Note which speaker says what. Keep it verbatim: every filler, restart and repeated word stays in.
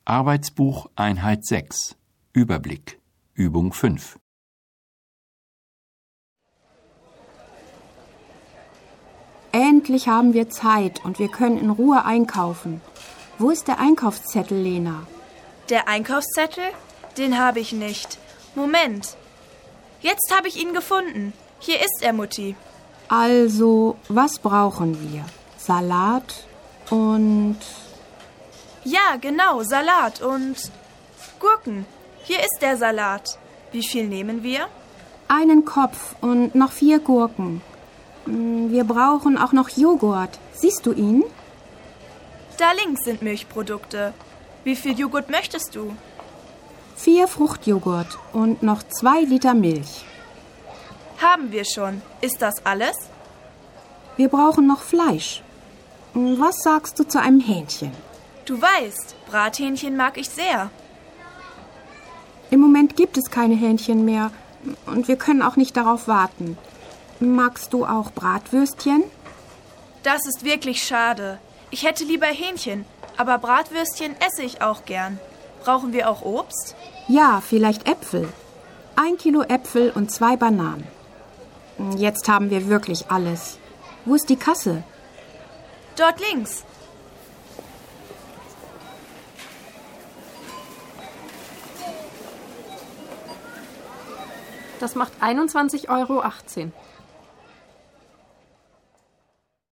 Speaker 1: Arbeitsbuch Einheit sechs. Überblick. Übung fünf.
Speaker 2: Endlich haben wir Zeit und wir können in Ruhe einkaufen. Wo ist der Einkaufszettel, Lena?
Speaker 3: Der Einkaufszettel? Den habe ich nicht. Moment. Jetzt habe ich ihn gefunden. Hier ist er, Mutti.
Speaker 2: Also, was brauchen wir? Salat und...
Speaker 3: Ja, genau, Salat und Gurken. Hier ist der Salat. Wie viel nehmen wir?
Speaker 2: Einen Kopf und noch vier Gurken. Wir brauchen auch noch Joghurt. Siehst du ihn?
Speaker 3: Da links sind Milchprodukte. Wie viel Joghurt möchtest du?
Speaker 2: Vier Fruchtjoghurt und noch zwei Liter Milch.
Speaker 3: Haben wir schon. Ist das alles?
Speaker 2: Wir brauchen noch Fleisch. Was sagst du zu einem Hähnchen?
Speaker 3: Du weißt, Brathähnchen mag ich sehr.
Speaker 2: Im Moment gibt es keine Hähnchen mehr und wir können auch nicht darauf warten. Magst du auch Bratwürstchen?
Speaker 3: Das ist wirklich schade. Ich hätte lieber Hähnchen, aber Bratwürstchen esse ich auch gern. Brauchen wir auch Obst?
Speaker 2: Ja, vielleicht Äpfel. Ein Kilo Äpfel und zwei Bananen. Jetzt haben wir wirklich alles. Wo ist die Kasse?
Speaker 3: Dort links.
Speaker 4: Das macht einundzwanzig Euro achtzehn.